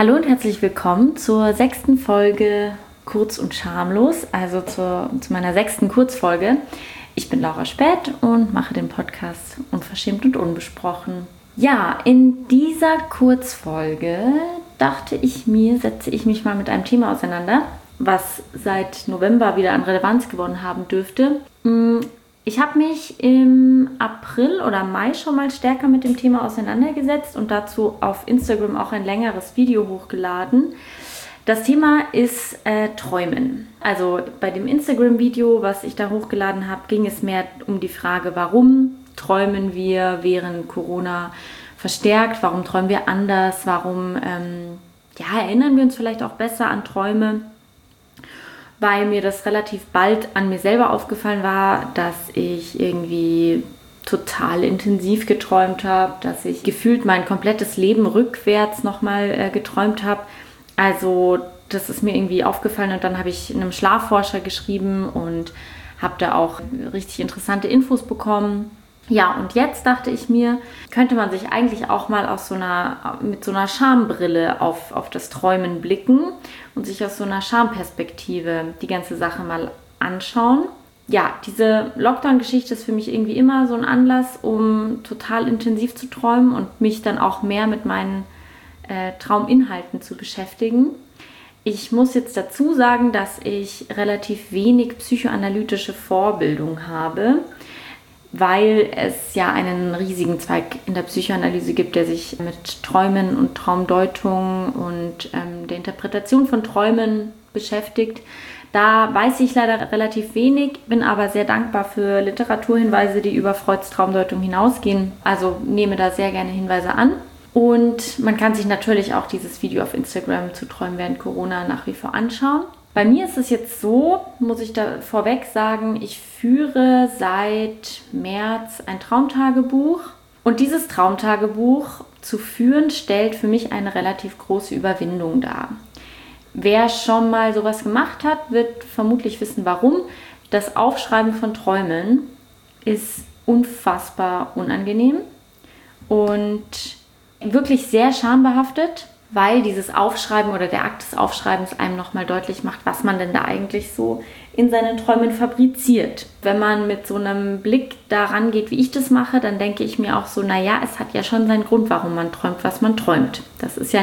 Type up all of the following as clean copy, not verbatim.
Hallo und herzlich willkommen zur 6. Folge Kurz und Schamlos, also zu meiner 6. Kurzfolge. Ich bin Laura Späth und mache den Podcast Unverschämt und Unbesprochen. Ja, in dieser Kurzfolge dachte ich mir, setze ich mich mal mit einem Thema auseinander, was seit November wieder an Relevanz gewonnen haben dürfte. Ich habe mich im April oder Mai schon mal stärker mit dem Thema auseinandergesetzt und dazu auf Instagram auch ein längeres Video hochgeladen. Das Thema ist Träumen. Also bei dem Instagram-Video, was ich da hochgeladen habe, ging es mehr um die Frage, warum träumen wir während Corona verstärkt, warum träumen wir anders, warum erinnern wir uns vielleicht auch besser an Träume. Weil mir das relativ bald an mir selber aufgefallen war, dass ich irgendwie total intensiv geträumt habe, dass ich gefühlt mein komplettes Leben rückwärts nochmal geträumt habe. Also das ist mir irgendwie aufgefallen und dann habe ich einem Schlafforscher geschrieben und habe da auch richtig interessante Infos bekommen. Ja, und jetzt dachte ich mir, könnte man sich eigentlich auch mal mit so einer Schambrille auf das Träumen blicken und sich aus so einer Schamperspektive die ganze Sache mal anschauen. Ja, diese Lockdown-Geschichte ist für mich irgendwie immer so ein Anlass, um total intensiv zu träumen und mich dann auch mehr mit meinen Trauminhalten zu beschäftigen. Ich muss jetzt dazu sagen, dass ich relativ wenig psychoanalytische Vorbildung habe, weil es ja einen riesigen Zweig in der Psychoanalyse gibt, der sich mit Träumen und Traumdeutung und der Interpretation von Träumen beschäftigt. Da weiß ich leider relativ wenig, bin aber sehr dankbar für Literaturhinweise, die über Freuds Traumdeutung hinausgehen. Also nehme da sehr gerne Hinweise an. Und man kann sich natürlich auch dieses Video auf Instagram zu Träumen während Corona nach wie vor anschauen. Bei mir ist es jetzt so, muss ich da vorweg sagen, ich führe seit März ein Traumtagebuch. Und dieses Traumtagebuch zu führen, stellt für mich eine relativ große Überwindung dar. Wer schon mal sowas gemacht hat, wird vermutlich wissen, warum. Das Aufschreiben von Träumen ist unfassbar unangenehm und wirklich sehr schambehaftet, weil dieses Aufschreiben oder der Akt des Aufschreibens einem nochmal deutlich macht, was man denn da eigentlich so in seinen Träumen fabriziert. Wenn man mit so einem Blick daran geht, wie ich das mache, dann denke ich mir auch so, naja, es hat ja schon seinen Grund, warum man träumt, was man träumt. Das ist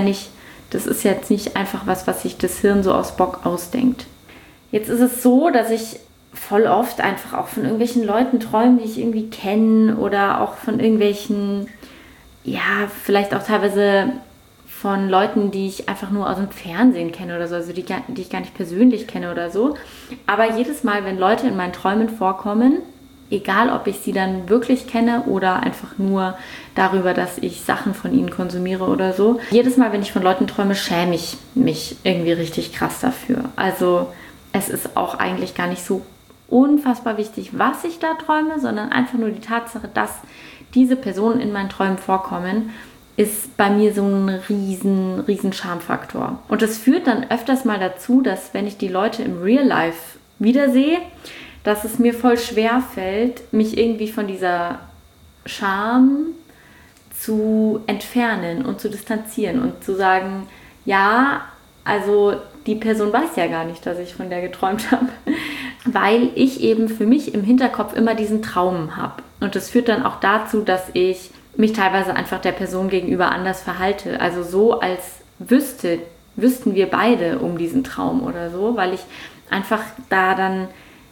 jetzt nicht einfach was sich das Hirn so aus Bock ausdenkt. Jetzt ist es so, dass ich voll oft einfach auch von irgendwelchen Leuten träume, die ich irgendwie kenne oder auch von irgendwelchen, vielleicht auch teilweise von Leuten, die ich einfach nur aus dem Fernsehen kenne oder so, also die ich gar nicht persönlich kenne oder so. Aber jedes Mal, wenn Leute in meinen Träumen vorkommen, egal ob ich sie dann wirklich kenne oder einfach nur darüber, dass ich Sachen von ihnen konsumiere oder so, jedes Mal, wenn ich von Leuten träume, schäme ich mich irgendwie richtig krass dafür. Also es ist auch eigentlich gar nicht so unfassbar wichtig, was ich da träume, sondern einfach nur die Tatsache, dass diese Personen in meinen Träumen vorkommen, ist bei mir so ein riesen Schamfaktor. Und das führt dann öfters mal dazu, dass wenn ich die Leute im Real Life wiedersehe, dass es mir voll schwer fällt, mich irgendwie von dieser Scham zu entfernen und zu distanzieren und zu sagen, ja, also die Person weiß ja gar nicht, dass ich von der geträumt habe, weil ich eben für mich im Hinterkopf immer diesen Traum habe. Und das führt dann auch dazu, dass ich mich teilweise einfach der Person gegenüber anders verhalte. Also so, als wüssten wir beide um diesen Traum oder so, weil ich einfach da dann,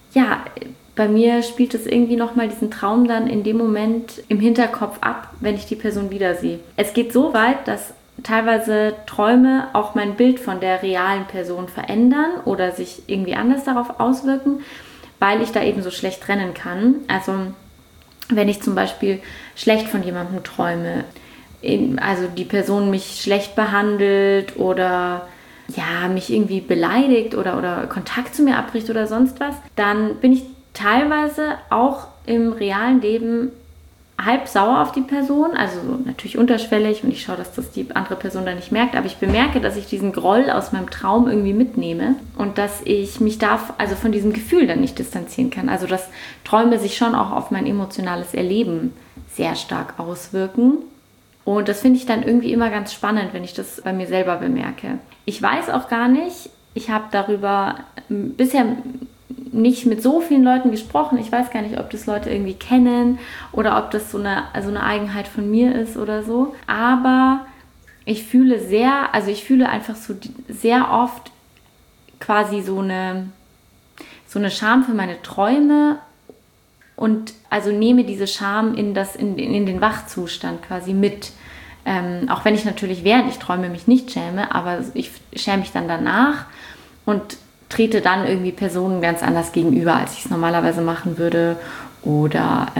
bei mir spielt es irgendwie nochmal diesen Traum dann in dem Moment im Hinterkopf ab, wenn ich die Person wiedersehe. Es geht so weit, dass teilweise Träume auch mein Bild von der realen Person verändern oder sich irgendwie anders darauf auswirken, weil ich da eben so schlecht trennen kann. Also wenn ich zum Beispiel schlecht von jemandem träume, also die Person mich schlecht behandelt oder mich irgendwie beleidigt oder Kontakt zu mir abbricht oder sonst was, dann bin ich teilweise auch im realen Leben halb sauer auf die Person, also natürlich unterschwellig und ich schaue, dass das die andere Person dann nicht merkt, aber ich bemerke, dass ich diesen Groll aus meinem Traum irgendwie mitnehme und dass ich mich von diesem Gefühl dann nicht distanzieren kann. Also dass Träume sich schon auch auf mein emotionales Erleben sehr stark auswirken Und das finde ich dann irgendwie immer ganz spannend, wenn ich das bei mir selber bemerke. Ich weiß auch gar nicht, ich habe darüber bisher nicht mit so vielen Leuten gesprochen. Ich weiß gar nicht, ob das Leute irgendwie kennen oder ob das so eine Eigenheit von mir ist oder so. Aber ich fühle einfach so sehr oft quasi so eine Scham für meine Träume und also nehme diese Scham in den Wachzustand quasi mit. Auch wenn ich natürlich während ich träume mich nicht schäme, aber ich schäme mich dann danach und trete dann irgendwie Personen ganz anders gegenüber, als ich es normalerweise machen würde. Oder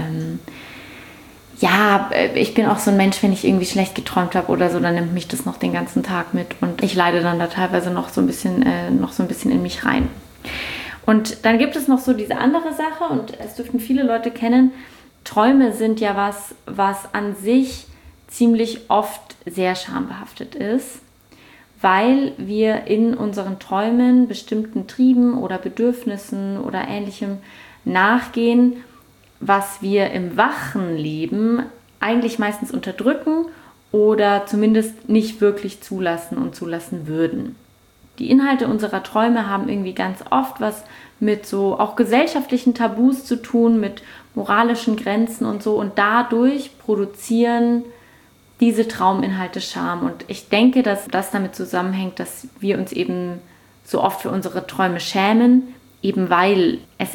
ich bin auch so ein Mensch, wenn ich irgendwie schlecht geträumt habe oder so, dann nimmt mich das noch den ganzen Tag mit und ich leide dann da teilweise noch so ein bisschen in mich rein. Und dann gibt es noch so diese andere Sache und es dürften viele Leute kennen. Träume sind ja was an sich ziemlich oft sehr schambehaftet ist, weil wir in unseren Träumen bestimmten Trieben oder Bedürfnissen oder Ähnlichem nachgehen, was wir im wachen Leben eigentlich meistens unterdrücken oder zumindest nicht wirklich zulassen würden. Die Inhalte unserer Träume haben irgendwie ganz oft was mit so auch gesellschaftlichen Tabus zu tun, mit moralischen Grenzen und so, und dadurch produzieren diese Trauminhalte Scham. Und ich denke, dass das damit zusammenhängt, dass wir uns eben so oft für unsere Träume schämen, eben weil es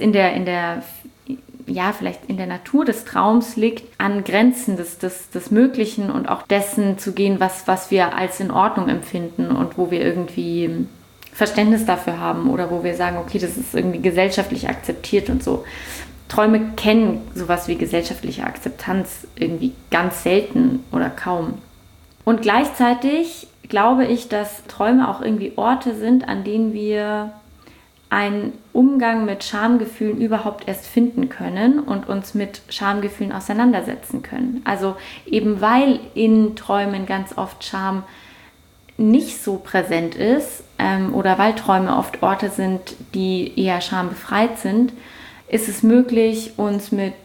vielleicht in der Natur des Traums liegt, an Grenzen des Möglichen und auch dessen zu gehen, was wir als in Ordnung empfinden und wo wir irgendwie Verständnis dafür haben oder wo wir sagen, okay, das ist irgendwie gesellschaftlich akzeptiert und so. Träume kennen sowas wie gesellschaftliche Akzeptanz irgendwie ganz selten oder kaum. Und gleichzeitig glaube ich, dass Träume auch irgendwie Orte sind, an denen wir einen Umgang mit Schamgefühlen überhaupt erst finden können und uns mit Schamgefühlen auseinandersetzen können. Also eben weil in Träumen ganz oft Scham nicht so präsent ist oder weil Träume oft Orte sind, die eher schambefreit sind, ist es möglich, uns mit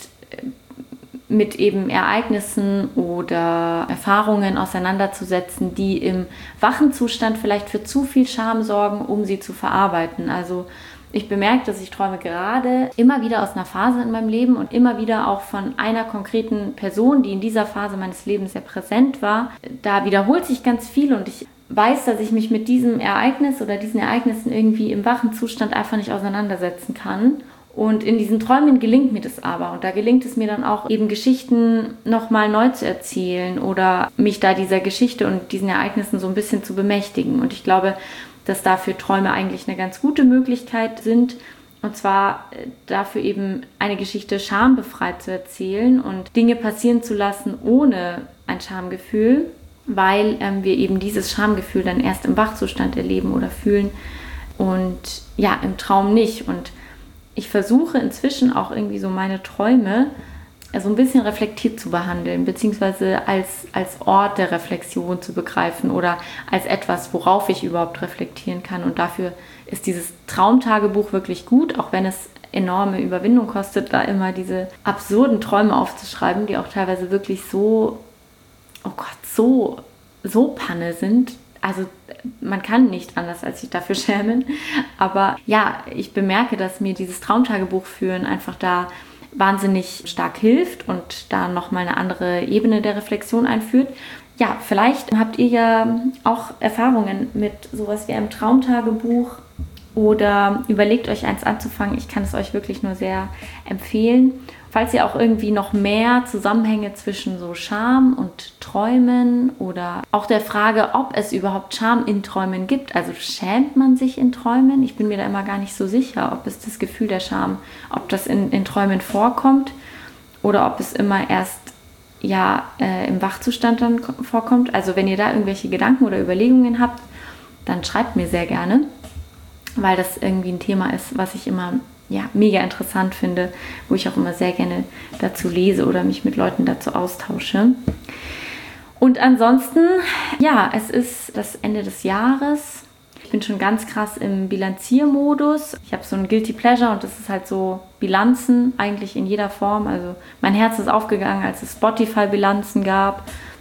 eben Ereignissen oder Erfahrungen auseinanderzusetzen, die im wachen Zustand vielleicht für zu viel Scham sorgen, um sie zu verarbeiten. Also ich bemerke, dass ich träume gerade immer wieder aus einer Phase in meinem Leben und immer wieder auch von einer konkreten Person, die in dieser Phase meines Lebens sehr präsent war. Da wiederholt sich ganz viel und ich weiß, dass ich mich mit diesem Ereignis oder diesen Ereignissen irgendwie im wachen Zustand einfach nicht auseinandersetzen kann. Und in diesen Träumen gelingt mir das aber. Und da gelingt es mir dann auch, eben Geschichten nochmal neu zu erzählen oder mich da dieser Geschichte und diesen Ereignissen so ein bisschen zu bemächtigen. Und ich glaube, dass dafür Träume eigentlich eine ganz gute Möglichkeit sind. Und zwar dafür eben eine Geschichte schambefreit zu erzählen und Dinge passieren zu lassen ohne ein Schamgefühl, weil wir eben dieses Schamgefühl dann erst im Wachzustand erleben oder fühlen und ja, im Traum nicht. Und ich versuche inzwischen auch irgendwie so meine Träume so ein bisschen reflektiert zu behandeln, beziehungsweise als Ort der Reflexion zu begreifen oder als etwas, worauf ich überhaupt reflektieren kann. Und dafür ist dieses Traumtagebuch wirklich gut, auch wenn es enorme Überwindung kostet, da immer diese absurden Träume aufzuschreiben, die auch teilweise wirklich so Panne sind. Also man kann nicht anders, als sich dafür schämen. Aber ja, ich bemerke, dass mir dieses Traumtagebuch führen einfach da wahnsinnig stark hilft und da nochmal eine andere Ebene der Reflexion einführt. Ja, vielleicht habt ihr ja auch Erfahrungen mit sowas wie einem Traumtagebuch oder überlegt euch eins anzufangen. Ich kann es euch wirklich nur sehr empfehlen. Falls ihr auch irgendwie noch mehr Zusammenhänge zwischen so Scham und Träumen oder auch der Frage, ob es überhaupt Scham in Träumen gibt. Also schämt man sich in Träumen? Ich bin mir da immer gar nicht so sicher, ob es das Gefühl der Scham, ob das in Träumen vorkommt oder ob es immer erst im Wachzustand dann vorkommt. Also wenn ihr da irgendwelche Gedanken oder Überlegungen habt, dann schreibt mir sehr gerne, weil das irgendwie ein Thema ist, was ich immer mega interessant finde, wo ich auch immer sehr gerne dazu lese oder mich mit Leuten dazu austausche. Und ansonsten, es ist das Ende des Jahres. Ich bin schon ganz krass im Bilanziermodus. Ich habe so ein Guilty Pleasure und das ist halt so Bilanzen, eigentlich in jeder Form. Also mein Herz ist aufgegangen, als es Spotify-Bilanzen gab.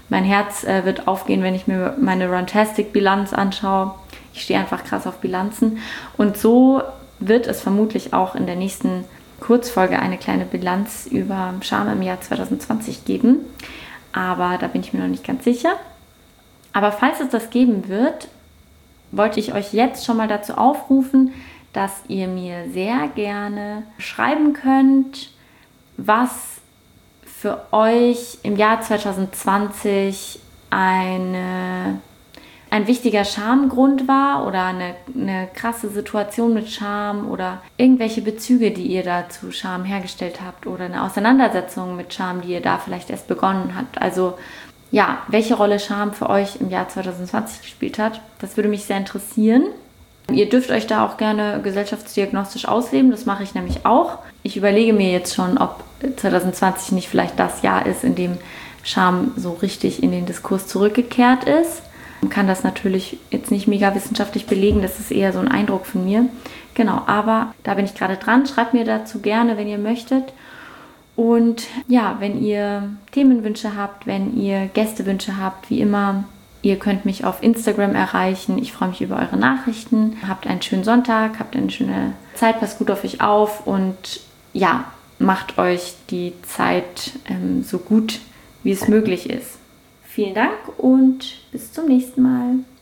Mein Herz wird aufgehen, wenn ich mir meine Runtastic-Bilanz anschaue. Ich stehe einfach krass auf Bilanzen. Und so wird es vermutlich auch in der nächsten Kurzfolge eine kleine Bilanz über Scham im Jahr 2020 geben. Aber da bin ich mir noch nicht ganz sicher. Aber falls es das geben wird, wollte ich euch jetzt schon mal dazu aufrufen, dass ihr mir sehr gerne schreiben könnt, was für euch im Jahr 2020 ein wichtiger Schamgrund war oder eine krasse Situation mit Scham oder irgendwelche Bezüge, die ihr da zu Scham hergestellt habt oder eine Auseinandersetzung mit Scham, die ihr da vielleicht erst begonnen habt. Also ja, welche Rolle Scham für euch im Jahr 2020 gespielt hat, das würde mich sehr interessieren. Ihr dürft euch da auch gerne gesellschaftsdiagnostisch ausleben, das mache ich nämlich auch. Ich überlege mir jetzt schon, ob 2020 nicht vielleicht das Jahr ist, in dem Scham so richtig in den Diskurs zurückgekehrt ist. Man kann das natürlich jetzt nicht mega wissenschaftlich belegen, das ist eher so ein Eindruck von mir. Genau, aber da bin ich gerade dran. Schreibt mir dazu gerne, wenn ihr möchtet. Und ja, wenn ihr Themenwünsche habt, wenn ihr Gästewünsche habt, wie immer, ihr könnt mich auf Instagram erreichen. Ich freue mich über eure Nachrichten. Habt einen schönen Sonntag, habt eine schöne Zeit, passt gut auf euch auf und ja, macht euch die Zeit so gut, wie es möglich ist. Vielen Dank und bis zum nächsten Mal.